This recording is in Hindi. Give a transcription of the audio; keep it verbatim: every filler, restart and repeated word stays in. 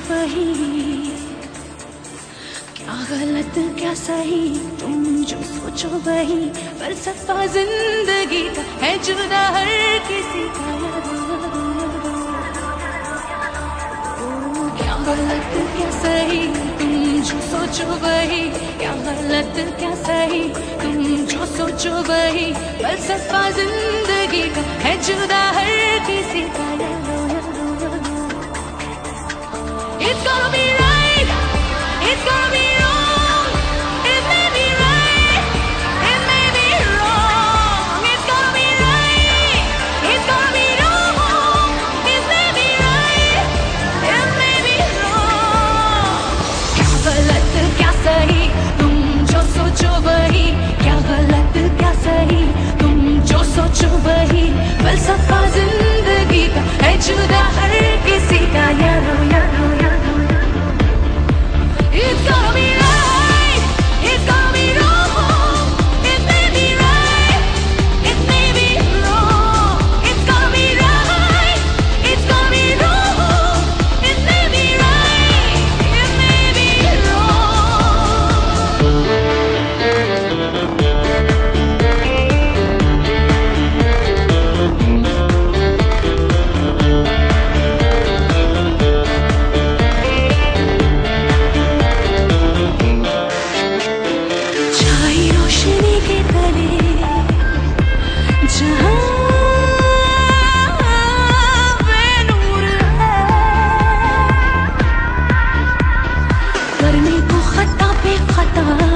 वही, क्या गलत क्या सही तुम जो सोचो वही, फलसफा जिंदगी का है जुदा हर किसी का। ओ, क्या गलत क्या सही तुम जो सोचो वही, क्या गलत क्या सही तुम जो सोचो वही, फलसफा जिंदगी का है जुदा हर किसी का। It's gonna be right, it's gonna be wrong, it may be right, it may be wrong. It's gonna be right, it's gonna be wrong, it may be right, it may be wrong. क्या गलत क्या सही तुम जो सोचो वही, क्या गलत क्या सही तुम जो सोचो वही, फलसफा जिंदगी का है जुदा हर किसी का। यारो यारो यारो, it's gonna be right, it's gonna be wrong, it may be right, it may be wrong. It's gonna be right, it's gonna be wrong, it may be right, it may be करने को खता पे खता,